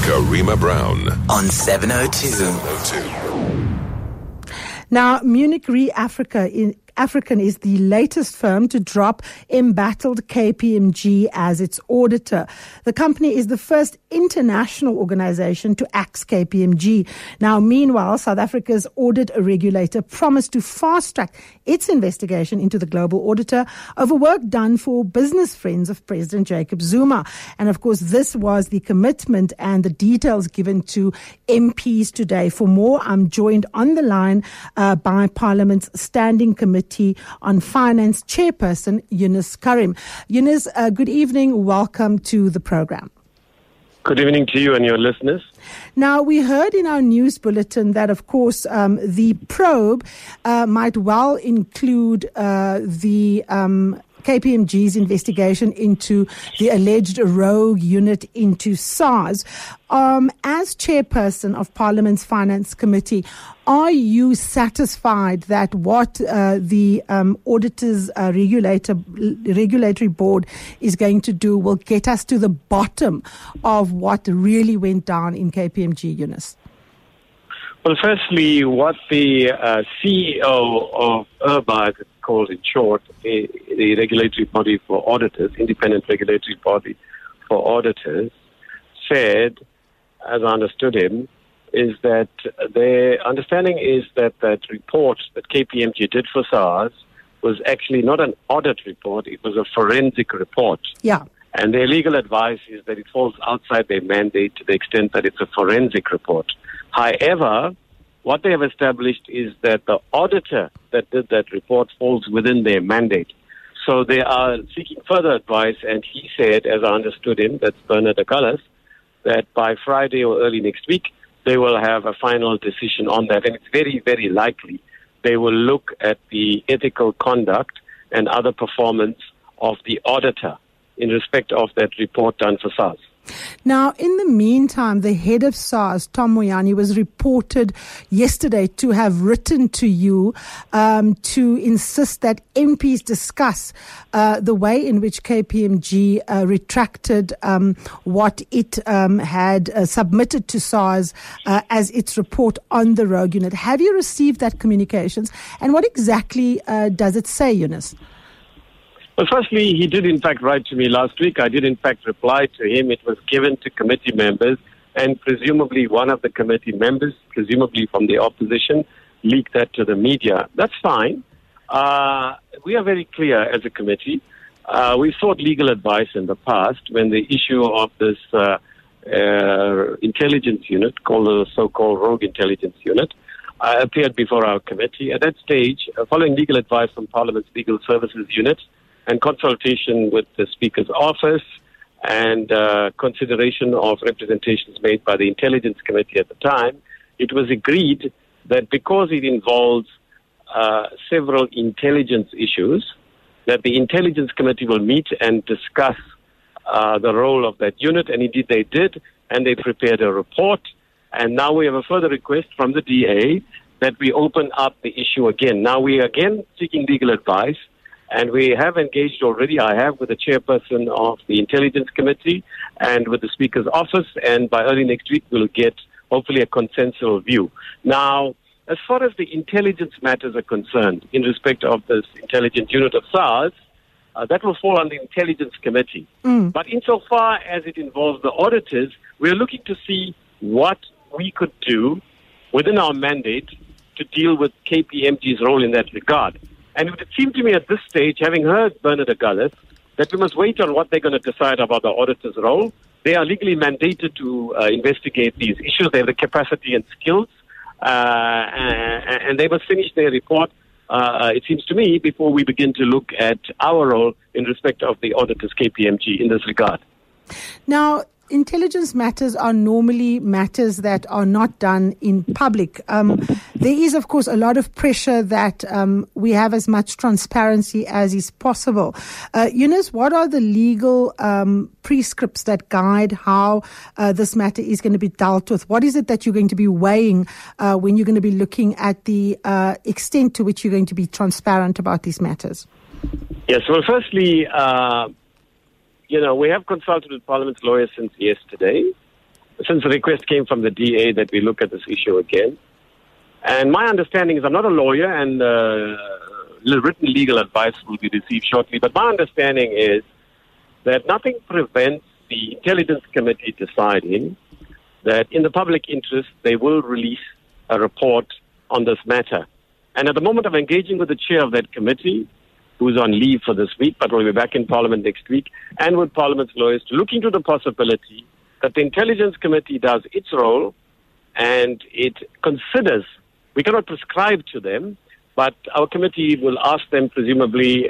Karima Brown on 702. Now, Munich Re African is the latest firm to drop embattled KPMG as its auditor. The company is the first international organization to axe KPMG. Now, meanwhile, South Africa's audit regulator promised to fast-track its investigation into the global auditor over work done for business friends of President Jacob Zuma. And of course, this was the commitment and the details given to MPs today. For more, I'm joined on the line by Parliament's Standing Committee on Finance Chairperson Yunus Karim. Yunus, good evening. Welcome to the program. Good evening to you and your listeners. Now, we heard in our news bulletin that, of course, the probe might well include the KPMG's investigation into the alleged rogue unit into SARS. As chairperson of Parliament's Finance Committee, are you satisfied that what the Auditors Regulatory Board is going to do will get us to the bottom of what really went down in KPMG, Yunus? Well, firstly, what the CEO of IRBA, it's called in short, the regulatory body for auditors, independent regulatory body for auditors, said, as I understood him, is that their understanding is that that report that KPMG did for SARS was actually not an audit report, it was a forensic report. Yeah. And their legal advice is that it falls outside their mandate to the extent that it's a forensic report. However, what they have established is that the auditor that did that report falls within their mandate. So they are seeking further advice, and he said, as I understood him, that's Bernard Agallas, that by Friday or early next week, they will have a final decision on that. And it's very, very likely they will look at the ethical conduct and other performance of the auditor in respect of that report done for SARS. Now, in the meantime, the head of SARS, Tom Moyane, was reported yesterday to have written to you to insist that MPs discuss the way in which KPMG retracted what it had submitted to SARS as its report on the rogue unit. Have you received that communications? And what exactly does it say, Yunus? Well, firstly, he did in fact write to me last week. I did in fact reply to him. It was given to committee members, and presumably one of the committee members, presumably from the opposition, leaked that to the media. That's fine. We are very clear as a committee. We sought legal advice in the past when the issue of this intelligence unit, called the so-called rogue intelligence unit, appeared before our committee. At that stage, following legal advice from Parliament's Legal Services Unit, and consultation with the Speaker's office and consideration of representations made by the Intelligence Committee at the time, it was agreed that because it involves several intelligence issues, that the Intelligence Committee will meet and discuss the role of that unit, and indeed they did, and they prepared a report. And now we have a further request from the DA that we open up the issue again. Now we are again seeking legal advice, and we have engaged already, I have, with the chairperson of the Intelligence Committee and with the Speaker's office, and by early next week we'll get, hopefully, a consensual view. Now, as far as the intelligence matters are concerned, in respect of this intelligence unit of SARS, that will fall on the Intelligence Committee. But insofar as it involves the auditors, we're looking to see what we could do within our mandate to deal with KPMG's role in that regard. And it would seem to me at this stage, having heard Bernard Agallas, that we must wait on what they're going to decide about the auditor's role. They are legally mandated to investigate these issues. They have the capacity and skills, and they must finish their report, it seems to me, before we begin to look at our role in respect of the auditors, KPMG, in this regard. Now, intelligence matters are normally matters that are not done in public. There is, of course, a lot of pressure that we have as much transparency as is possible. Yunus, what are the legal prescripts that guide how this matter is going to be dealt with? What is it that you're going to be weighing when you're going to be looking at the extent to which you're going to be transparent about these matters? Yes, well, firstly, we have consulted with Parliament's lawyers since yesterday, since the request came from the DA that we look at this issue again. And my understanding is, I'm not a lawyer, and written legal advice will be received shortly, but my understanding is that nothing prevents the Intelligence Committee deciding that in the public interest they will release a report on this matter. And at the moment, I'm engaging with the chair of that committee, who's on leave for this week, but will be back in Parliament next week, and with Parliament's lawyers to look into the possibility that the Intelligence Committee does its role and it considers, we cannot prescribe to them, but our committee will ask them presumably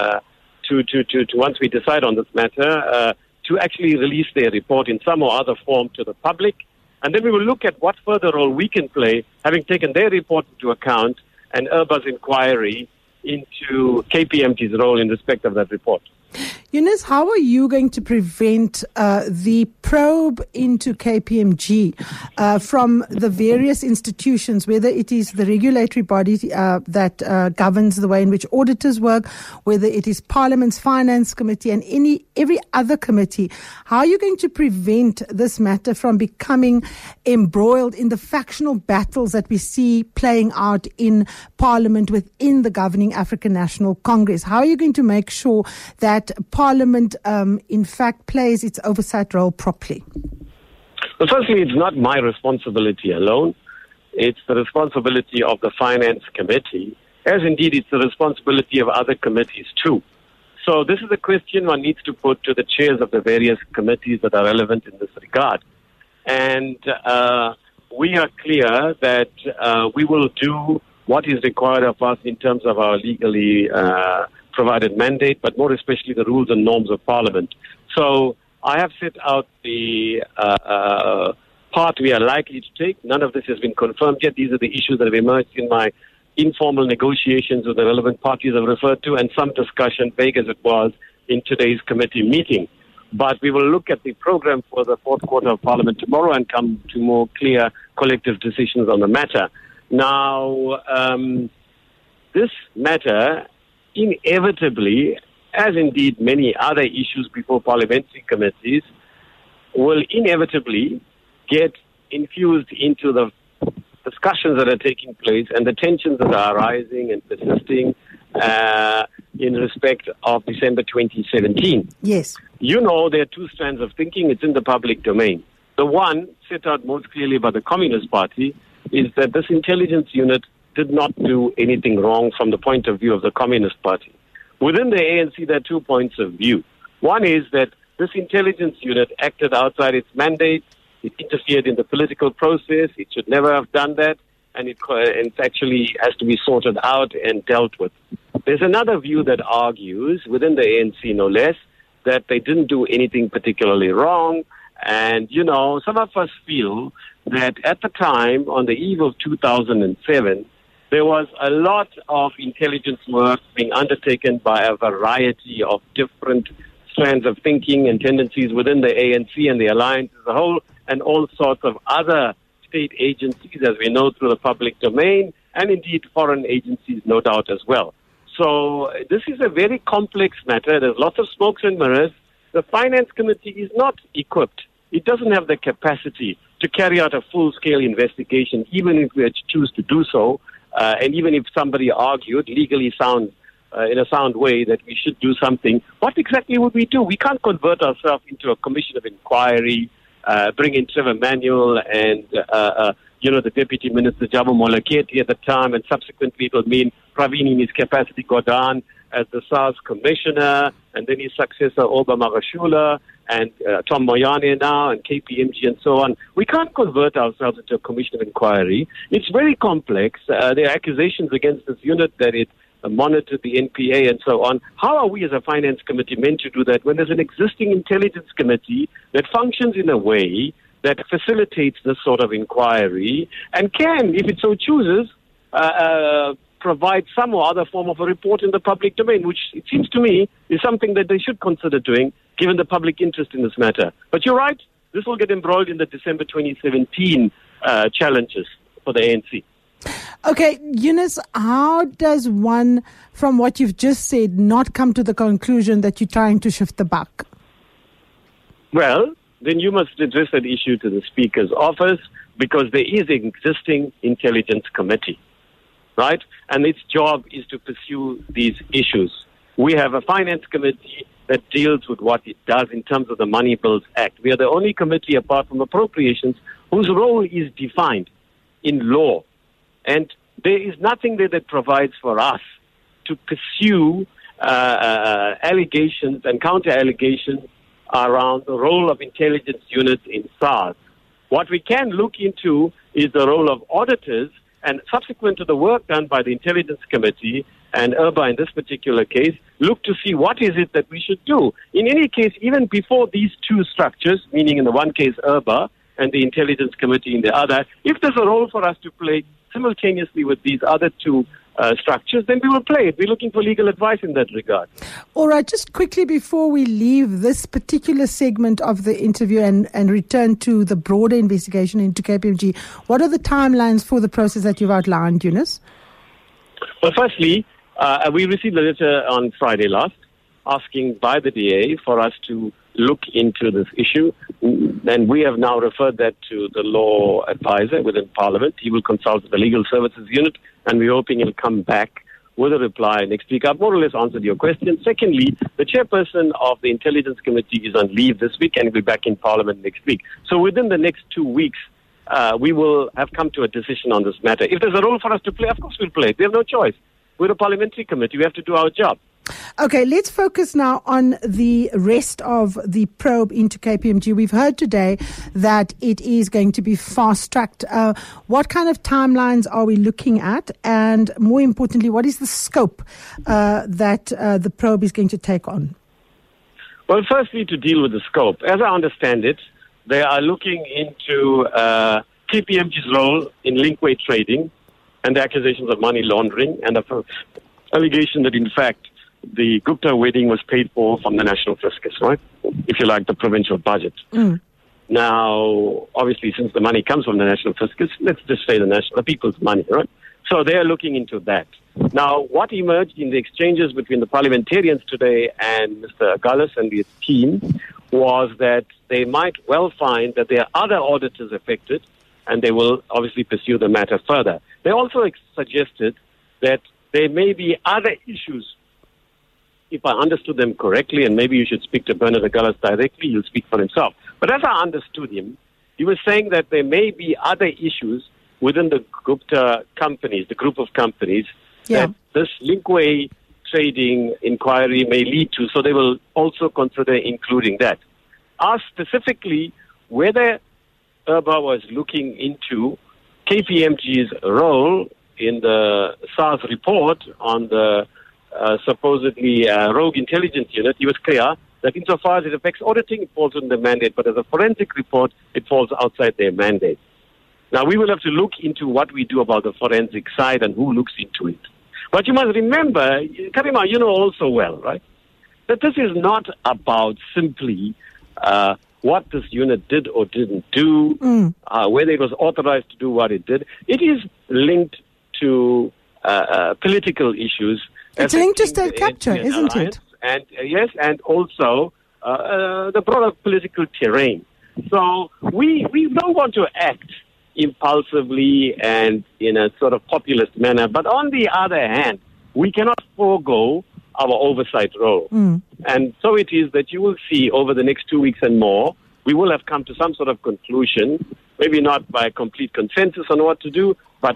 to once we decide on this matter, to actually release their report in some or other form to the public. And then we will look at what further role we can play, having taken their report into account and IRBA's inquiry into KPMG's role in respect of that report. Eunice, how are you going to prevent the probe into KPMG from the various institutions, whether it is the regulatory body that governs the way in which auditors work, whether it is Parliament's Finance Committee and every other committee? How are you going to prevent this matter from becoming embroiled in the factional battles that we see playing out in Parliament within the governing African National Congress? How are you going to make sure that Parliament, in fact, plays its oversight role properly? Well, firstly, it's not my responsibility alone. It's the responsibility of the Finance Committee, as indeed it's the responsibility of other committees too. So this is a question one needs to put to the chairs of the various committees that are relevant in this regard. And we are clear that we will do what is required of us in terms of our legally provided mandate, but more especially the rules and norms of Parliament. So I have set out the path we are likely to take. None of this has been confirmed yet. These are the issues that have emerged in my informal negotiations with the relevant parties I've referred to, and some discussion, vague as it was, in today's committee meeting. But we will look at the program for the fourth quarter of Parliament tomorrow and come to more clear collective decisions on the matter. Now, this matter inevitably, as indeed many other issues before parliamentary committees, will inevitably get infused into the discussions that are taking place and the tensions that are arising and persisting in respect of December 2017. Yes. You know, there are two strands of thinking. It's in the public domain. The one, set out most clearly by the Communist Party, is that this intelligence unit did not do anything wrong from the point of view of the Communist Party. Within the ANC, there are 2 points of view. One is that this intelligence unit acted outside its mandate. It interfered in the political process. It should never have done that. And it actually has to be sorted out and dealt with. There's another view that argues, within the ANC no less, that they didn't do anything particularly wrong. And, you know, some of us feel that at the time, on the eve of 2007, there was a lot of intelligence work being undertaken by a variety of different strands of thinking and tendencies within the ANC and the alliance as a whole, and all sorts of other state agencies, as we know, through the public domain, and indeed foreign agencies, no doubt, as well. So this is a very complex matter. There's lots of smokes and mirrors. The Finance Committee is not equipped. It doesn't have the capacity to carry out a full-scale investigation, even if we choose to do so. And even if somebody argued legally sound, in a sound way, that we should do something, what exactly would we do? We can't convert ourselves into a commission of inquiry, bring in Trevor Manuel and, the Deputy Minister, Jabu Moleketi at the time, and subsequently it will mean Praveen in his capacity Godan as the SARS Commissioner, and then his successor, Oba Magashula, and Tom Moyane now, and KPMG, and so on. We can't convert ourselves into a commission of inquiry. It's very complex. There are accusations against this unit that it monitored the NPA and so on. How are we as a Finance Committee meant to do that when there's an existing Intelligence Committee that functions in a way that facilitates this sort of inquiry and can, if it so chooses, provide some or other form of a report in the public domain, which it seems to me is something that they should consider doing, given the public interest in this matter. But you're right, this will get embroiled in the December 2017 challenges for the ANC. Okay, Eunice, how does one, from what you've just said, not come to the conclusion that you're trying to shift the buck? Well, then you must address that issue to the Speaker's office, because there is an existing intelligence committee, right? And its job is to pursue these issues. We have a finance committee that deals with what it does in terms of the Money Bills Act. We are the only committee, apart from appropriations, whose role is defined in law. And there is nothing there that provides for us to pursue allegations and counter-allegations around the role of intelligence units in SARS. What we can look into is the role of auditors, and subsequent to the work done by the Intelligence Committee and IRBA in this particular case, look to see what is it that we should do. In any case, even before these two structures, meaning in the one case IRBA and the Intelligence Committee in the other, if there's a role for us to play simultaneously with these other two structures, then we will play it. We're looking for legal advice in that regard. All right, just quickly before we leave this particular segment of the interview and return to the broader investigation into KPMG, what are the timelines for the process that you've outlined, Yunus? Well, firstly, we received a letter on Friday last asking by the DA for us to look into this issue, and we have now referred that to the law advisor within Parliament. He will consult with the Legal Services Unit, and we're hoping he'll come back with a reply next week. I've more or less answered your question. Secondly, the chairperson of the Intelligence Committee is on leave this week and will be back in Parliament next week. So within the next 2 weeks, we will have come to a decision on this matter. If there's a role for us to play, of course we'll play it. We have no choice. We're a parliamentary committee. We have to do our job. Okay, let's focus now on the rest of the probe into KPMG. We've heard today that it is going to be fast-tracked. What kind of timelines are we looking at? And more importantly, what is the scope that the probe is going to take on? Well, firstly, to deal with the scope. As I understand it, they are looking into KPMG's role in link-weight trading and the accusations of money laundering and the allegation that, in fact, the Gupta wedding was paid for from the national fiscus, right? If you like, the provincial budget. Now, obviously, since the money comes from the national fiscus, let's just say the people's money, right? So they are looking into that. Now, what emerged in the exchanges between the parliamentarians today and Mr. Gallus and his team was that they might well find that there are other auditors affected, and they will obviously pursue the matter further. They also suggested that there may be other issues. If I understood them correctly, and maybe you should speak to Bernard Gallus directly, he'll speak for himself. But as I understood him, he was saying that there may be other issues within the Gupta companies, the group of companies, that this link-way trading inquiry may lead to. So they will also consider including that. Asked specifically whether IRBA was looking into KPMG's role in the SARS report on the supposedly rogue intelligence unit, he was clear that insofar as it affects auditing, it falls within the mandate, but as a forensic report, it falls outside their mandate. Now, we will have to look into what we do about the forensic side and who looks into it. But you must remember, Karima, you know also well, right, that this is not about simply what this unit did or didn't do, whether it was authorized to do what it did. It is linked to political issues. It's linked to state capture, isn't it? And yes, and also the broader political terrain. So we don't want to act impulsively and in a sort of populist manner. But on the other hand, we cannot forego our oversight role. And so it is that you will see over the next 2 weeks and more, we will have come to some sort of conclusion, maybe not by complete consensus on what to do, but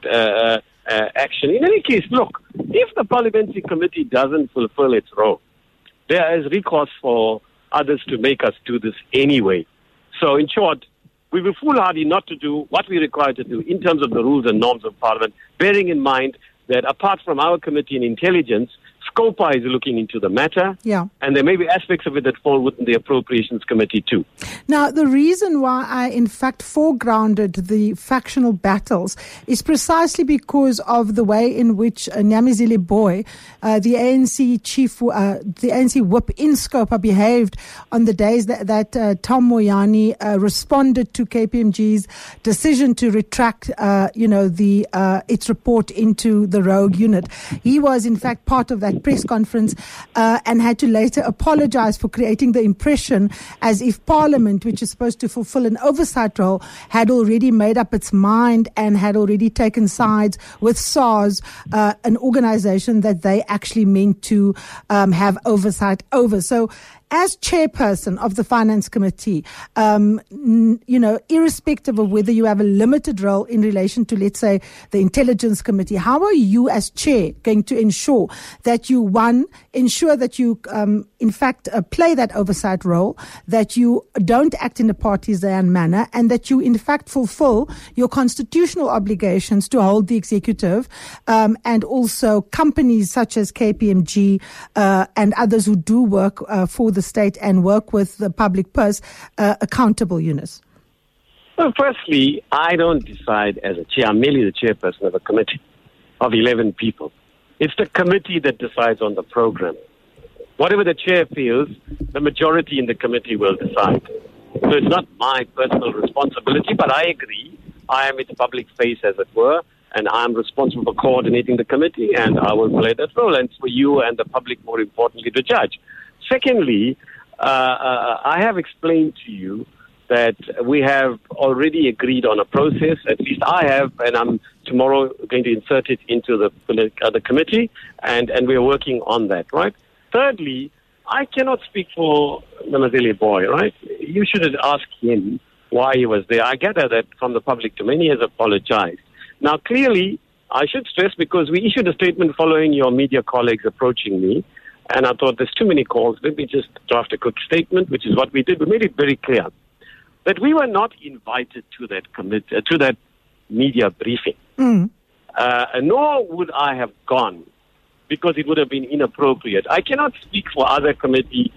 action. In any case, look, if the parliamentary committee doesn't fulfill its role, there is recourse for others to make us do this anyway. So in short, we will foolhardy not to do what we're required to do in terms of the rules and norms of Parliament, bearing in mind that apart from our committee in intelligence, SCOPA is looking into the matter, and there may be aspects of it that fall within the Appropriations Committee too. Now, the reason why I, in fact, foregrounded the factional battles is precisely because of the way in which Nyamizile Boy, the ANC chief, the ANC whip in SCOPA, behaved on the days that Tom Moyane responded to KPMG's decision to retract, its report into the rogue unit. He was, in fact, part of that that press conference and had to later apologize for creating the impression as if Parliament, which is supposed to fulfill an oversight role, had already made up its mind and had already taken sides with SARS, an organization that they actually meant to have oversight over. So as chairperson of the Finance Committee, irrespective of whether you have a limited role in relation to, let's say, the Intelligence Committee, how are you as chair going to ensure that you, ensure that you, in fact, play that oversight role, that you don't act in a partisan manner, and that you, in fact, fulfill your constitutional obligations to hold the executive and also companies such as KPMG and others who do work for the state and work with the public purse accountable, Eunice? Well, firstly, I don't decide as a chair. I'm merely the chairperson of a committee of 11 people. It's the committee that decides on the program. Whatever the chair feels, the majority in the committee will decide. So it's not my personal responsibility, but I agree. I am its public face, as it were, and I'm responsible for coordinating the committee, and I will play that role. And it's for you and the public, more importantly, to judge. Secondly, I have explained to you that we have already agreed on a process. At least I have, and I'm tomorrow going to insert it into the committee, and we are working on that, right? Thirdly, I cannot speak for Namazeli Boy, right? You should ask him why he was there. I gather that from the public domain, he has apologized. Now, clearly, I should stress, because we issued a statement following your media colleagues approaching me, and I thought there's too many calls. Let me just draft a quick statement, which is what we did. We made it very clear that we were not invited to that to that media briefing, nor would I have gone, because it would have been inappropriate. I cannot speak for other committee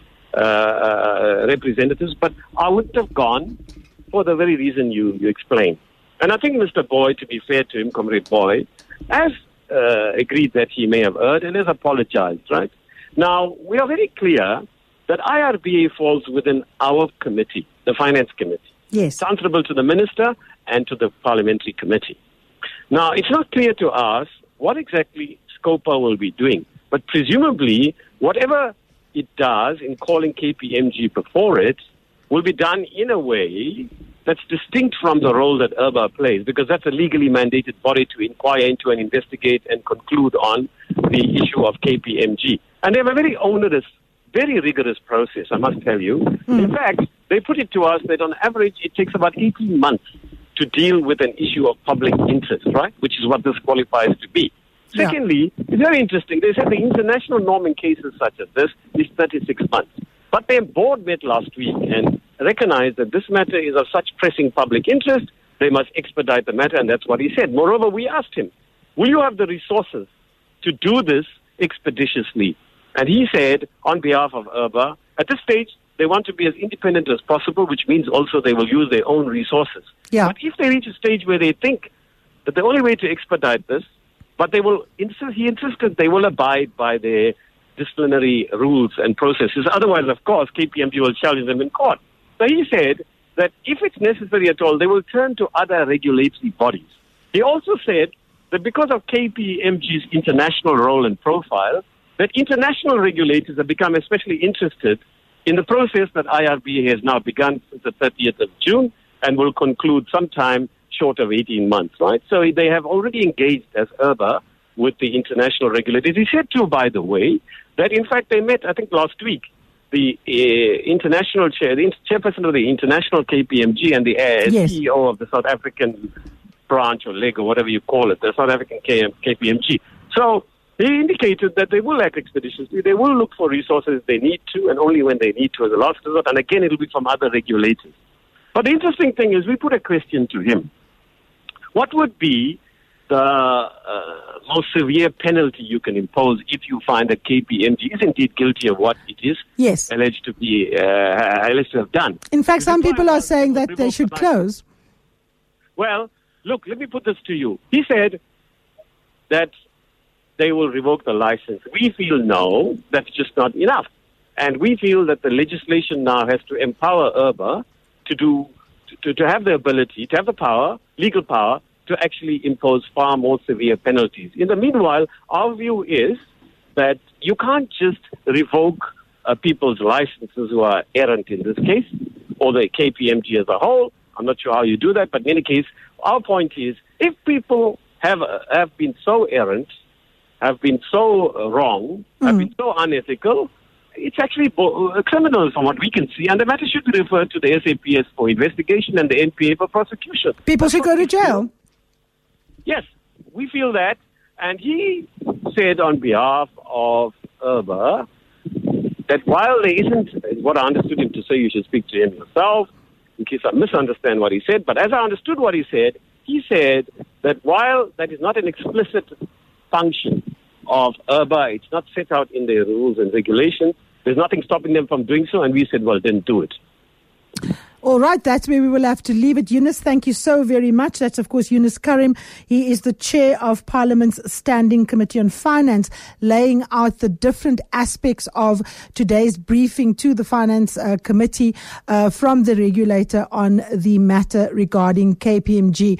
representatives, but I wouldn't have gone for the very reason you explained. And I think Mr. Boy, to be fair to him, Comrade Boy, has agreed that he may have erred and has apologized, right? Now, we are very clear that IRBA falls within our committee, the Finance Committee. Yes. It's answerable to the Minister and to the Parliamentary Committee. Now, it's not clear to us what exactly SCOPA will be doing, but presumably whatever it does in calling KPMG before it will be done in a way that's distinct from the role that IRBA plays, because that's a legally mandated body to inquire into and investigate and conclude on the issue of KPMG. And they have a very onerous, very rigorous process, I must tell you. In fact, they put it to us that on average it takes about 18 months to deal with an issue of public interest, right? Which is what this qualifies to be. Yeah. Secondly, it's very interesting. They said the international norm in cases such as this is 36 months. But their board met last week and recognized that this matter is of such pressing public interest, they must expedite the matter, and that's what he said. Moreover, we asked him, will you have the resources to do this expeditiously? And he said, on behalf of IRBA, at this stage, they want to be as independent as possible, which means also they will use their own resources. Yeah. But if they reach a stage where they think that the only way to expedite this, but they will he insisted they will abide by their disciplinary rules and processes. Otherwise, of course, KPMG will challenge them in court. So he said that if it's necessary at all, they will turn to other regulatory bodies. He also said that because of KPMG's international role and profile, that international regulators have become especially interested in the process that IRBA has now begun since the 30th of June and will conclude sometime short of 18 months, right? So they have already engaged as IRBA with the international regulators. He said too, by the way, that in fact they met, I think last week, the international the chairperson of the international KPMG and the Yes. CEO of the South African branch or leg or whatever you call it, the South African KPMG. So they indicated that they will act expeditiously. They will look for resources if they need to, and only when they need to as a last resort. And again, it will be from other regulators. But the interesting thing is we put a question to him. What would be the most severe penalty you can impose if you find that KPMG is indeed guilty of what it is alleged to be alleged to have done? In fact, some people are saying that they should close. Well, look, let me put this to you. He said that they will revoke the license. We feel no, that's just not enough. And we feel that the legislation now has to empower IRBA to have the ability, to have the power, legal power, to actually impose far more severe penalties. In the meanwhile, our view is that you can't just revoke people's licenses who are errant in this case, or the KPMG as a whole. I'm not sure how you do that, but in any case, our point is, if people have been so errant, have been so wrong, have been so unethical, it's actually criminal from what we can see, and the matter should be referred to the SAPS for investigation and the NPA for prosecution. People should go to jail. Yes, we feel that. And he said on behalf of URBA that while there isn't, what I understood him to say, you should speak to him yourself, in case I misunderstand what he said, but as I understood what he said that while that is not an explicit function of URBA, it's not set out in their rules and regulations, there's nothing stopping them from doing so, and we said, well, then do it. All right, that's where we will have to leave it. Yunus, thank you so very much. That's, of course, Yunus Karim. He is the chair of Parliament's Standing Committee on Finance, laying out the different aspects of today's briefing to the Finance Committee from the regulator on the matter regarding KPMG.